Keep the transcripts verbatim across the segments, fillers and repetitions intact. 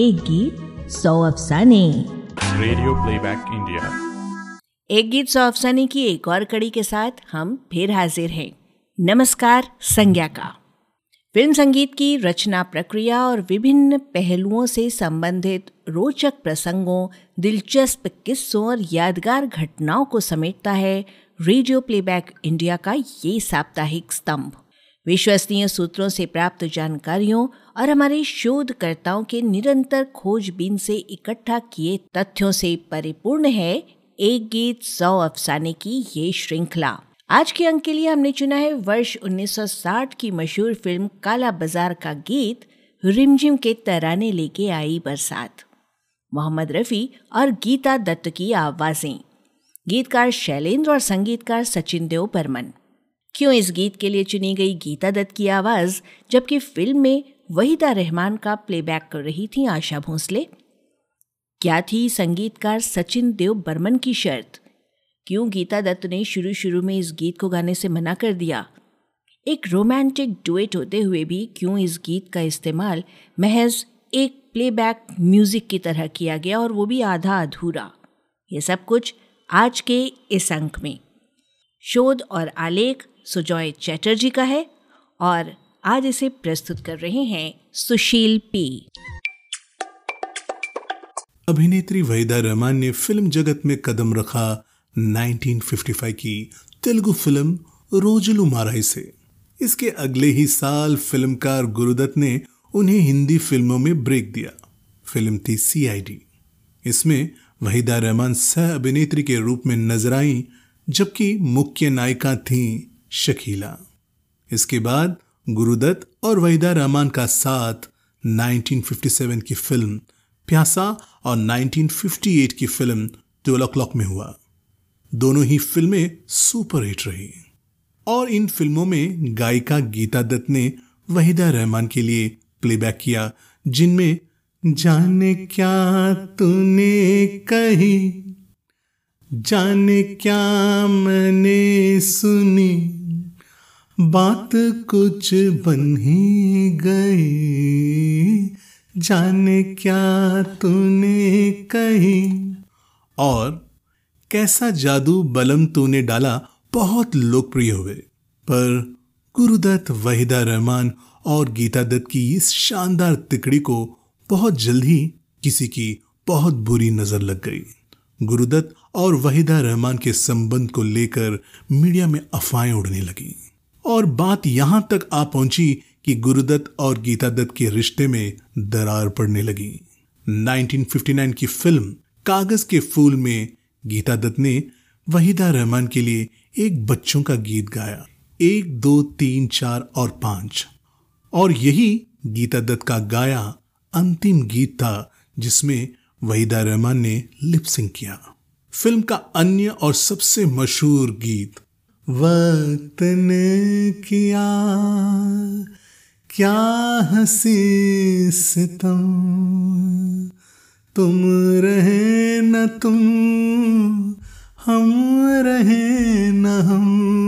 एक गीत सौ अफसाने। Radio playback India. एक गीत सौ अफसाने की एक और कड़ी के साथ हम फिर हाजिर हैं। नमस्कार। संज्ञा का फिल्म संगीत की रचना प्रक्रिया और विभिन्न पहलुओं से संबंधित रोचक प्रसंगों, दिलचस्प किस्सों और यादगार घटनाओं को समेटता है रेडियो प्लेबैक इंडिया का ये साप्ताहिक स्तंभ। विश्वसनीय सूत्रों से प्राप्त जानकारियों और हमारे शोधकर्ताओं के निरंतर खोजबीन से इकट्ठा किए तथ्यों से परिपूर्ण है एक गीत सौ अफसाने की ये श्रृंखला। आज के अंक के लिए हमने चुना है वर्ष उन्नीस सौ साठ की मशहूर फिल्म काला बाजार का गीत रिमझिम के तराने लेके आई बरसात। मोहम्मद रफी और गीता दत्त की आवाजें, गीतकार शैलेंद्र और संगीतकार सचिन देव बर्मन। क्यों इस गीत के लिए चुनी गई गीता दत्त की आवाज, जबकि फिल्म में वहीदा रहमान का प्लेबैक कर रही थी आशा भोसले? क्या थी संगीतकार सचिन देव बर्मन की शर्त? क्यों गीता दत्त ने शुरू शुरू में इस गीत को गाने से मना कर दिया? एक रोमांटिक डुएट होते हुए भी क्यों इस गीत का इस्तेमाल महज एक प्लेबैक म्यूजिक की तरह किया गया, और वो भी आधा अधूरा? ये सब कुछ आज के इस अंक में। शोध और आलेख सुजॉय चैटर्जी का है और आज इसे प्रस्तुत कर रहे हैं सुशील पी। अभिनेत्री वहीदा रहमान ने फिल्म जगत में कदम रखा उन्नीस सौ पचपन की तेलुगु फिल्म रोजुलु माराई से। इसके अगले ही साल फिल्मकार गुरुदत्त ने उन्हें हिंदी फिल्मों में ब्रेक दिया। फिल्म थी सी आई डी। इसमें वहीदा रहमान सह अभिनेत्री के रूप में नजर आई, जबकि मुख्य नायिका थीं शकीला। इसके बाद गुरुदत्त और वहीदा रहमान का साथ उन्नीस सौ सत्तावन की फिल्म प्यासा और उन्नीस सौ अट्ठावन की फिल्म ट्वेल्व o'clock में हुआ। दोनों ही फिल्में सुपर हिट रही और इन फिल्मों में गायिका गीता दत्त ने वहीदा रहमान के लिए प्लेबैक किया, जिनमें जाने क्या तूने कही, जाने क्या मैंने सुनी, बात कुछ बन ही गई, जाने क्या तूने कही और कैसा जादू बलम तूने डाला बहुत लोकप्रिय हुए। पर गुरुदत्त, वहीदा रहमान और गीता दत्त की इस शानदार तिकड़ी को बहुत जल्द ही किसी की बहुत बुरी नजर लग गई। गुरुदत्त और वहीदा रहमान के संबंध को लेकर मीडिया में अफवाहें उड़ने लगी और बात यहां तक आ पहुंची कि गुरुदत्त और गीता दत्त के रिश्ते में दरार पड़ने लगी। उन्नीस सौ उनसठ की फिल्म कागज के फूल में गीता दत्त ने वहीदा रहमान के लिए एक बच्चों का गीत गाया, एक दो तीन चार और पांच, और यही गीता दत्त का गाया अंतिम गीत था जिसमें वहीदा रहमान ने लिप सिंक किया। फिल्म का अन्य और सबसे मशहूर गीत वक्त ने किया क्या हंसी सितम, तुम रहे न तुम, हम रहे न हम,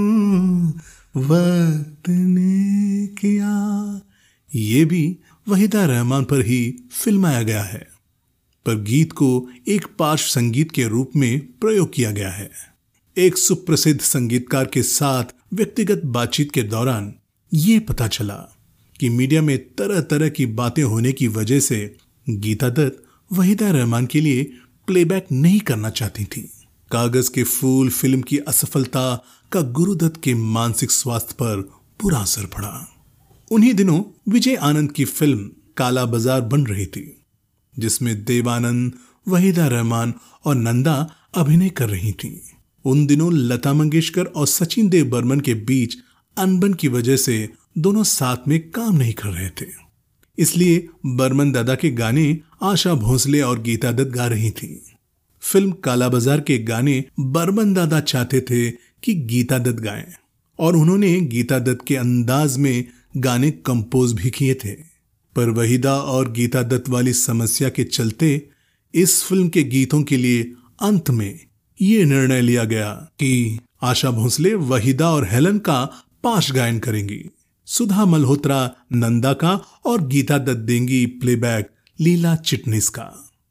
वक्त ने किया, ये भी वहीदा रहमान पर ही फिल्माया गया है, पर गीत को एक पार्श्व संगीत के रूप में प्रयोग किया गया है। एक सुप्रसिद्ध संगीतकार के साथ व्यक्तिगत बातचीत के दौरान ये पता चला कि मीडिया में तरह तरह की बातें होने की वजह से गीता दत्त वहीदा रहमान के लिए प्लेबैक नहीं करना चाहती थी। कागज के फूल फिल्म की असफलता का गुरुदत्त के मानसिक स्वास्थ्य पर बुरा असर पड़ा। उन्हीं दिनों विजय आनंद की फिल्म काला बाजार बन रही थी, जिसमें देवानंद, वहीदा रहमान और नंदा अभिनय कर रही थीं। उन दिनों लता मंगेशकर और सचिन देव बर्मन के बीच अनबन की वजह से दोनों साथ में काम नहीं कर रहे थे, इसलिए बर्मन दादा के गाने आशा भोसले और गीता दत्त गा रही थीं। फिल्म काला बाजार के गाने बर्मन दादा चाहते थे कि गीता दत्त गाएं और उन्होंने गीता दत्त के अंदाज में गाने कंपोज भी किए थे, पर वहीदा और गीता दत्त वाली समस्या के चलते इस फिल्म के गीतों के लिए अंत में ये निर्णय लिया गया कि आशा भोसले वहीदा और हेलन का पार्श्व गायन करेंगी, सुधा मल्होत्रा नंदा का और गीता दत्त देंगी प्लेबैक लीला चिटनिस का।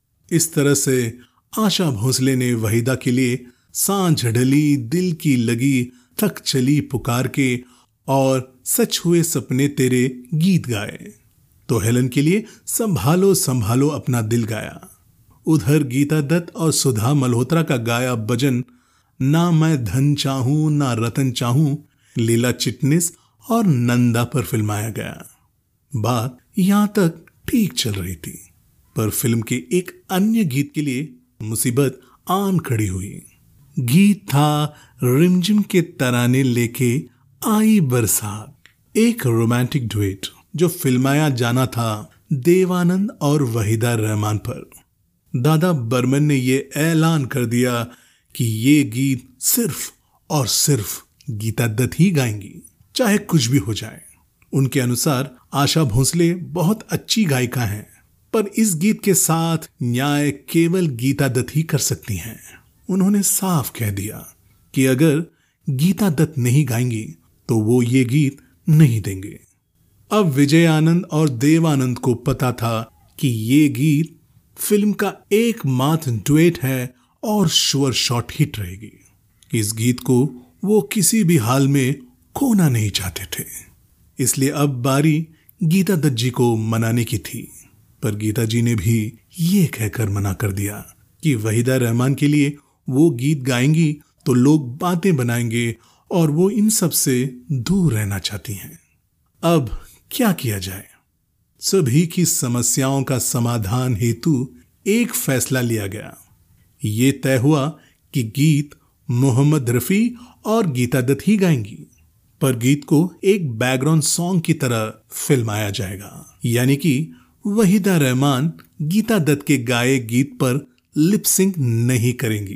इस तरह से आशा भोसले ने वहीदा के लिए सांझ ढली, दिल की लगी, थक चली पुकार के और सच हुए सपने तेरे गीत गाए। तो हेलन के लिए संभालो संभालो अपना दिल गाया। उधर गीता दत्त और सुधा मल्होत्रा का गाया भजन ना मैं धन चाहूं ना रतन चाहूं लीला चिटनिस और नंदा पर फिल्माया गया। बात यहां तक ठीक चल रही थी, पर फिल्म के एक अन्य गीत के लिए मुसीबत आन खड़ी हुई। गीत था रिमझिम के तराने लेके आई बरसात, एक रोमांटिक डुएट जो फिल्माया जाना था देवानंद और वहीदा रहमान पर। दादा बर्मन ने यह ऐलान कर दिया कि ये गीत सिर्फ और सिर्फ गीता दत्त ही गाएंगी, चाहे कुछ भी हो जाए। उनके अनुसार आशा भोसले बहुत अच्छी गायिका हैं, पर इस गीत के साथ न्याय केवल गीता दत्त ही कर सकती हैं। उन्होंने साफ कह दिया कि अगर गीता दत्त नहीं गाएंगी तो वो ये गीत नहीं देंगे। अब विजय आनंद और देव आनंद को पता था कि ये गीत फिल्म का एकमात्र डुएट है और श्योर शॉट हिट रहेगी। इस गीत को वो किसी भी हाल में खोना नहीं चाहते थे, इसलिए अब बारी गीता दत्त जी को मनाने की थी। पर गीता जी ने भी ये कहकर मना कर दिया कि वहीदा रहमान के लिए वो गीत गाएंगी तो लोग बातें बनाएंगे और वो इन सब से दूर रहना चाहती हैं। अब क्या किया जाए? सभी की समस्याओं का समाधान हेतु एक फैसला लिया गया। ये तय हुआ कि गीत मोहम्मद रफी और गीता दत्त ही गाएंगी, पर गीत को एक बैकग्राउंड सॉन्ग की तरह फिल्माया जाएगा, यानी कि वहीदा रहमान गीता दत्त के गाए गीत पर लिप सिंक नहीं करेंगी।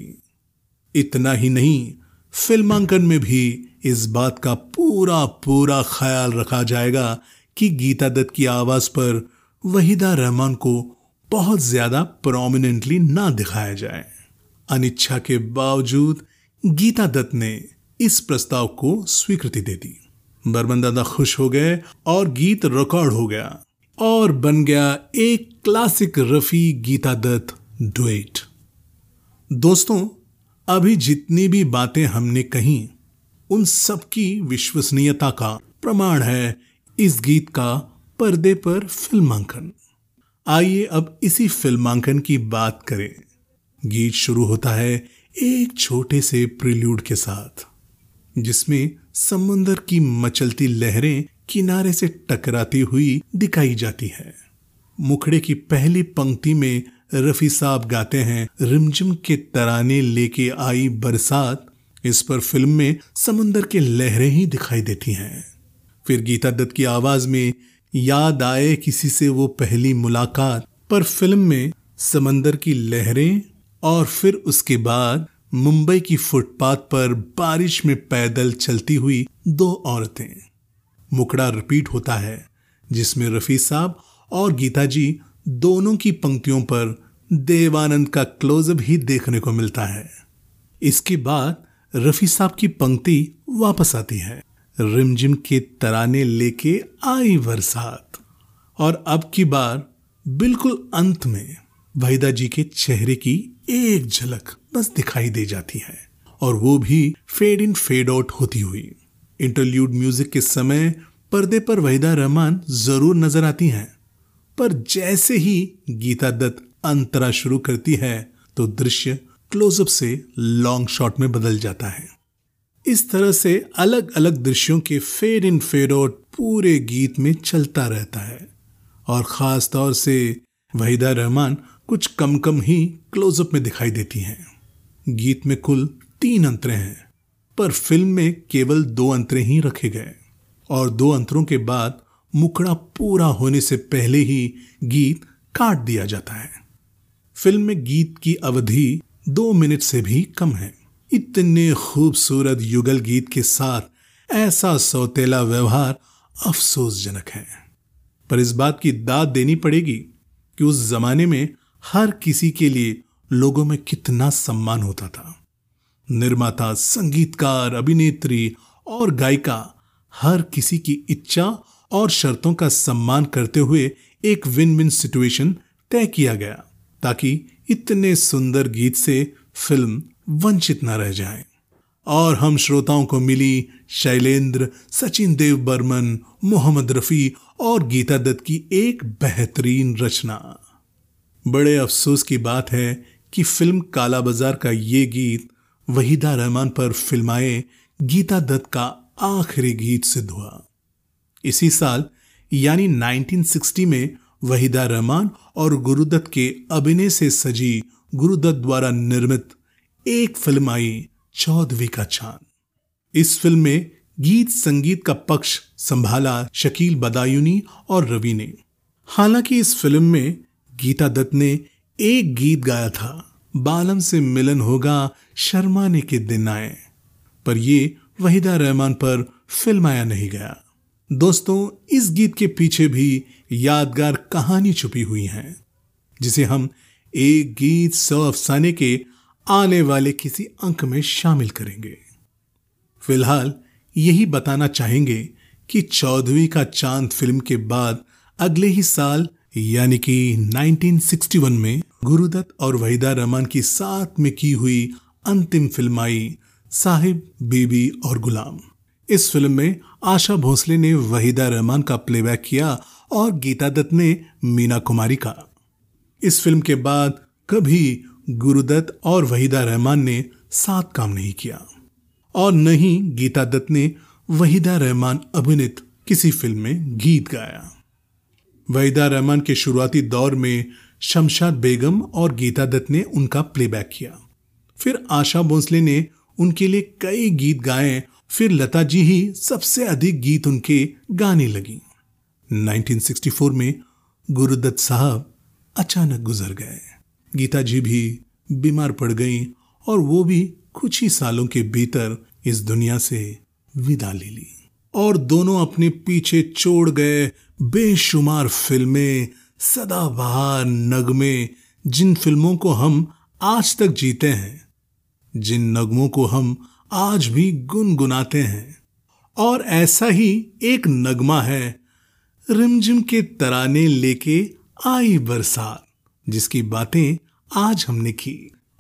इतना ही नहीं, फिल्मांकन में भी इस बात का पूरा पूरा ख्याल रखा जाएगा कि गीता दत्त की आवाज पर वहीदा रहमान को बहुत ज्यादा प्रोमिनेंटली ना दिखाया जाए। अनिच्छा के बावजूद गीता दत्त ने इस प्रस्ताव को स्वीकृति दे दी। बर्मन दादा खुश हो गए और गीत रिकॉर्ड हो गया और बन गया एक क्लासिक रफी गीता दत्त डुएट। दोस्तों, अभी जितनी भी बातें हमने कही उन सब की विश्वसनीयता का प्रमाण है इस गीत का पर्दे पर फिल्मांकन। आइए अब इसी फिल्मांकन की बात करें। गीत शुरू होता है एक छोटे से प्रिल्यूड के साथ, जिसमें समुंदर की मचलती लहरें किनारे से टकराती हुई दिखाई जाती है। मुखड़े की पहली पंक्ति में रफी साहब गाते हैं रिमझिम के तराने लेके आई बरसात। इस पर फिल्म में समुंदर के लहरें ही दिखाई देती हैं। फिर गीता दत्त की आवाज में याद आए किसी से वो पहली मुलाकात, पर फिल्म में समंदर की लहरें और फिर उसके बाद मुंबई की फुटपाथ पर बारिश में पैदल चलती हुई दो औरतें। मुखड़ा रिपीट होता है जिसमें रफी साहब और गीता जी दोनों की पंक्तियों पर देवानंद का क्लोजअप ही देखने को मिलता है। इसके बाद रफी साहब की पंक्ति वापस आती है, रिमझिम के तराने लेके आई बरसात। और अब की बार बिल्कुल अंत में वहीदा जी के चेहरे की एक झलक बस दिखाई दे जाती है, और वो भी फेड इन फेड आउट होती हुई। इंटरल्यूड म्यूजिक के समय पर्दे पर वहीदा रहमान जरूर नजर आती हैं, पर जैसे ही गीता दत्त अंतरा शुरू करती है तो दृश्य क्लोजअप से लॉन्ग शॉट में बदल जाता है। इस तरह से अलग अलग दृश्यों के फेड इन फेड आउट पूरे गीत में चलता रहता है, और खास तौर से वहीदा रहमान कुछ कम कम ही क्लोजअप में दिखाई देती हैं। गीत में कुल तीन अंतरे हैं, पर फिल्म में केवल दो अंतरे ही रखे गए, और दो अंतरों के बाद मुखड़ा पूरा होने से पहले ही गीत काट दिया जाता है। फिल्म में गीत की अवधि दो मिनट से भी कम है। इतने खूबसूरत युगल गीत के साथ ऐसा सौतेला व्यवहार अफसोसजनक है, पर इस बात की दाद देनी पड़ेगी कि उस जमाने में हर किसी के लिए लोगों में कितना सम्मान होता था। निर्माता, संगीतकार, अभिनेत्री और गायिका हर किसी की इच्छा और शर्तों का सम्मान करते हुए एक विन विन सिचुएशन तय किया गया ताकि इतने सुंदर गीत से फिल्म वंचित न रह जाए। और हम श्रोताओं को मिली शैलेंद्र, सचिन देव बर्मन, मोहम्मद रफी और गीता दत्त की एक बेहतरीन रचना। बड़े अफसोस की बात है कि फिल्म काला बाजार का ये गीत वहीदा रहमान पर फिल्माए गीता दत्त का आखिरी गीत सिद्ध हुआ। इसी साल यानी उन्नीस सौ साठ में वहीदा रहमान और गुरुदत्त के अभिनय से सजी गुरुदत्त द्वारा निर्मित एक फिल्म आई, चौदहवीं का चांद। इस फिल्म में गीत संगीत का पक्ष संभाला शकील बदायूनी और रवि ने। हालांकि इस फिल्म में गीता दत्त ने एक गीत गाया था, बालम से मिलन होगा शर्माने के दिन आए, पर ये वहीदा रहमान पर फिल्माया नहीं गया। दोस्तों, इस गीत के पीछे भी यादगार कहानी छुपी हुई है, जिसे हम एक गीत सौ अफसाने के आने वाले किसी अंक में शामिल करेंगे। फिलहाल यही बताना चाहेंगे कि चौदहवीं का चांद फिल्म के बाद अगले ही साल यानी कि उन्नीस सौ इकसठ में गुरुदत्त और वहीदा रहमान की साथ में की हुई अंतिम फिल्म आई, साहिब, बीबी और गुलाम। इस फिल्म में आशा भोसले ने वहीदा रहमान का प्लेबैक किया और गीता दत्त ने मीना कुमारी का। इस फिल्म के बाद कभी गुरुदत्त और वहीदा रहमान ने साथ काम नहीं किया और न ही गीता दत्त ने वहीदा रहमान अभिनीत किसी फिल्म में गीत गाया। वहीदा रहमान के शुरुआती दौर में शमशाद बेगम और गीता दत्त ने उनका प्लेबैक किया। फिर आशा भोसले ने उनके लिए कई गीत गाए। फिर लता जी ही सबसे अधिक गीत उनके गाने लगी। उन्नीस सौ चौंसठ में गुरुदत्त साहब अचानक गुजर गए। गीता जी भी बीमार पड़ गईं और वो भी कुछ ही सालों के भीतर इस दुनिया से विदा ले ली। और दोनों अपने पीछे छोड़ गए बेशुमार फिल्में, सदाबहार नगमे, जिन फिल्मों को हम आज तक जीते हैं, जिन नगमों को हम आज भी गुनगुनाते हैं। और ऐसा ही एक नगमा है, रिमझिम के तराने लेके आई बरसात, जिसकी बातें आज हमने की।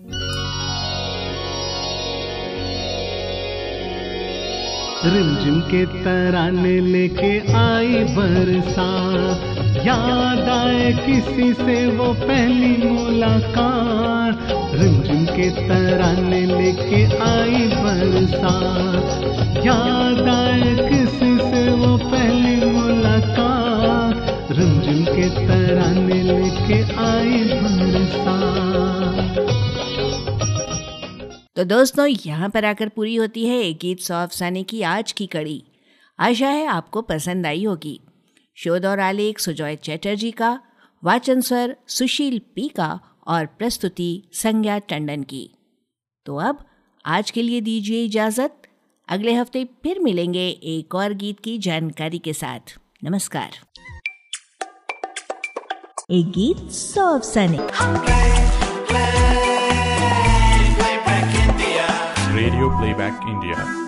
रिमझिम के तराने लेके आई बरसात, याद आए किसी से वो पहली मुलाकात। रिमझिम के तराने लेके आई बरसात, याद आए किसी से वो पहली मुलाकात। रिमझिम के तराने लेके आई बरसात। तो दोस्तों, यहाँ पर आकर पूरी होती है एक गीत सौ अफसाने की आज की कड़ी। आशा है आपको पसंद आई होगी। शोध और आलेख सुजॉय चैटर्जी का, वाचन स्वर सुशील पी का और प्रस्तुति संज्ञा टंडन की। तो अब आज के लिए दीजिए इजाज़त। अगले हफ्ते फिर मिलेंगे एक और गीत की जानकारी के साथ। नमस्कार। एक गीत सौ अफसाने। Radio Playback India.